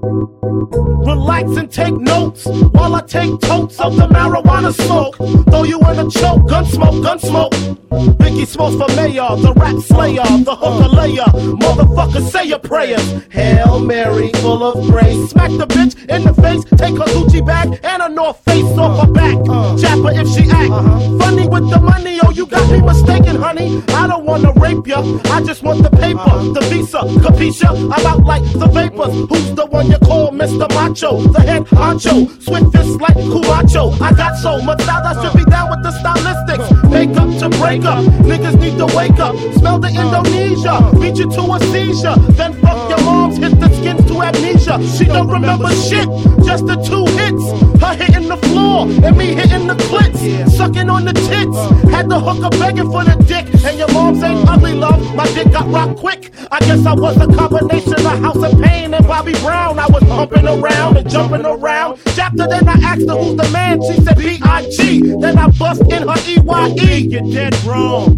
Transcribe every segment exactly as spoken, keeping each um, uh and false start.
Relax and take notes while I take totes of the marijuana smoke. Throw you in a choke, gun smoke, gun smoke. Biggie Smalls for mayor, the rap slayer, the hooker layer. Motherfucker, say your prayers. Hail Mary, full of grace. Smack the bitch in the face, take her Gucci bag and a North Face off her back. Jap her if she act funny with the money. Oh, you got me mistaken, honey. I don't wanna rape ya, I just want the paper, the visa, capisha. I'm out like the vapors. Who's the one you call Mister Macho? The head honcho, swiftest like Camacho. I got so much style, I should be down with the stylistics. Make up to break up, niggas need to wake up. Smell the Indonesia, beat you to a seizure. Then fuck your moms, hit the skins to amnesia. She don't remember shit, just the two hits. Her hitting the floor, and me hitting the clits. Sucking on the tits, had the hooker begging for the dick. And your moms ain't ugly, love, my dick got rocked quick. I guess I was a combination of House of Pain and Bobby Brown. I was pumping around and jumping around. Chapter, then I asked her who's the man, she said B I G. Then I bust in her E Y E. You're dead wrong.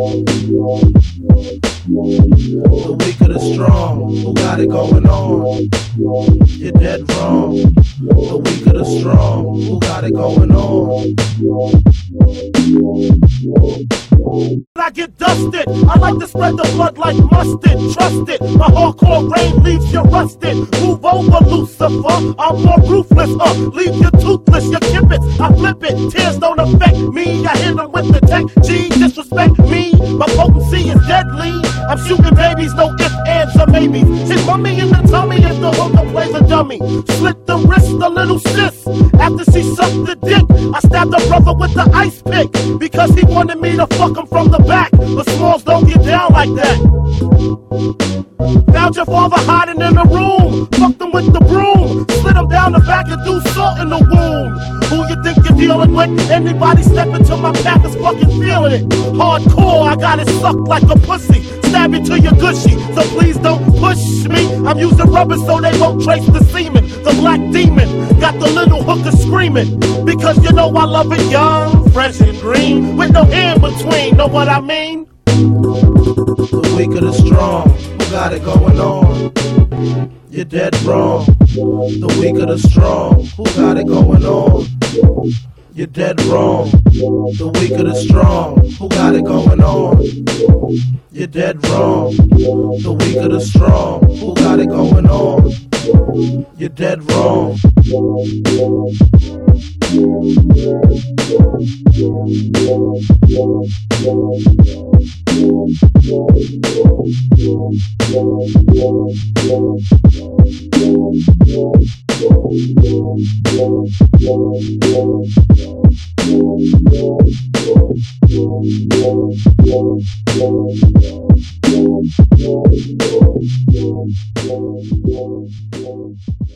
The weak of the strong, who got it going on? You're dead wrong. The weak of the strong, who got it going on? I get dusted, I like to spread the blood like mustard. Trust it, my hardcore rain leaves you rusted. Move over, Lucifer, I'm more ruthless. Uh, leave you toothless, you kip it, I flip it. Tears don't affect me, I hit them with the tech. G, disrespect me, my potency is deadly. I'm shooting babies, no ifs, ands, or maybes. Hit mummy in the tummy if the hooker plays a dummy. Slit the wrist, a little sis. After she sucked the dick, I stabbed her brother with the ice pick. Because he wanted me to fuck him from the back. But Smalls don't get down like that. Found your father hiding in the room. Fucked him with the broom. Slid him down the back and threw salt in the wound. Who you think you're dealing with? Anybody step into my path is fucking feeling it. Hardcore, I got it sucked like a pussy. Stab you to your gushy, so please don't push me. I'm using rubber so they won't trace the semen. The black demon got the little hooker screaming. Because you know I love it young, fresh and green, with no hair in between, know what I mean? The weak of the strong, who got it going on? You're dead wrong. The weak of the strong, who got it going on? You're dead wrong. The weak of the strong, who got it going on? You're dead wrong. The weak of the strong, who got it going on? You're dead wrong. Thank you.